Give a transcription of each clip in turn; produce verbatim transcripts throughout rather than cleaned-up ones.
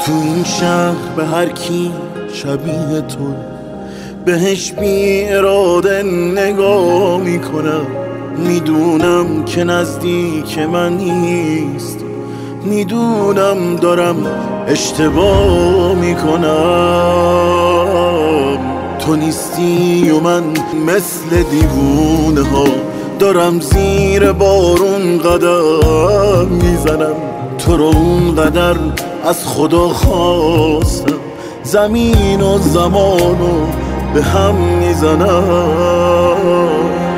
تو این شهر به هر کی شبیه تو بهش بی اراده نگاه میکنم. میدونم که نزدیک من نیست، میدونم دارم اشتباه میکنم. تو نیستی و من مثل دیوونه ها دارم زیر بارون قدم میزنم. تو رو اون قدر از خدا خواستم، زمین و زمانو به هم میزنم.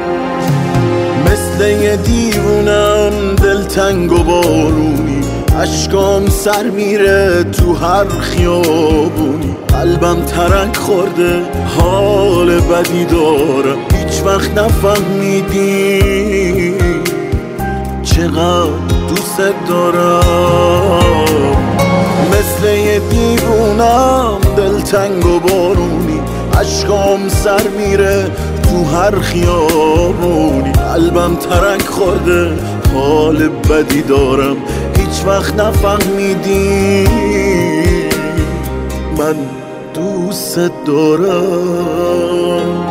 مثل یه دیوونم دلتنگ و بارونی، اشکام سر میره تو هر خیابونی. قلبم ترک خورده حال بدی دارم، هیچ وقت نفهمیدی چقدر دوست دارم. مثل یه دیوونم دلتنگ و بارونی، اشکام سر میره تو هر خیابونی. قلبم ترک خورده حال بدی دارم، هیچ وقت نفهمیدی من دوست دارم.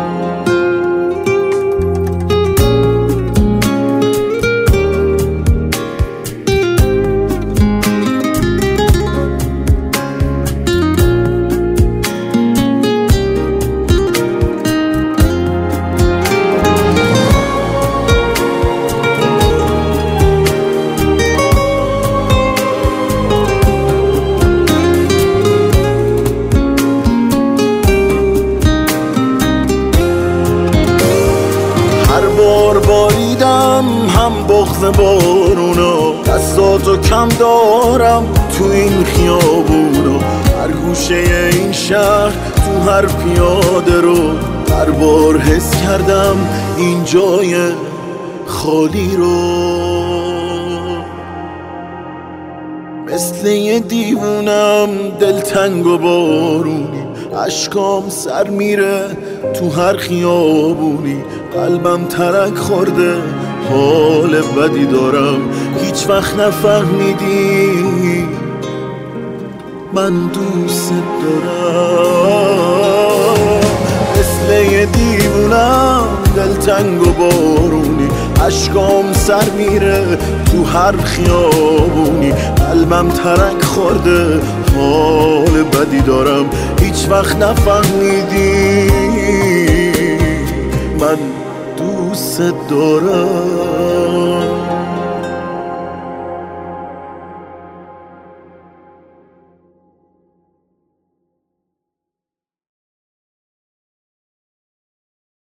بار باریدم هم بغض بارونا، دستاتو کم دارم تو این خیابونا. هر گوشه این شهر تو هر پیاده رو هر بار حس کردم این جای خالی رو. مثل یه دیوونم دلتنگ و بارونی، اشکام سر میره تو هر خیابونی. قلبم ترک خورده حال بدی دارم، هیچ وقت نفهمیدی من دوست دارم. مثل یه دیوونم دلتنگ و بارونی، اشکام سر میره تو هر خیابونی. قلبم ترک خورده حال بدی دارم، هیچ وقت نفهمیدی من دوست دارم.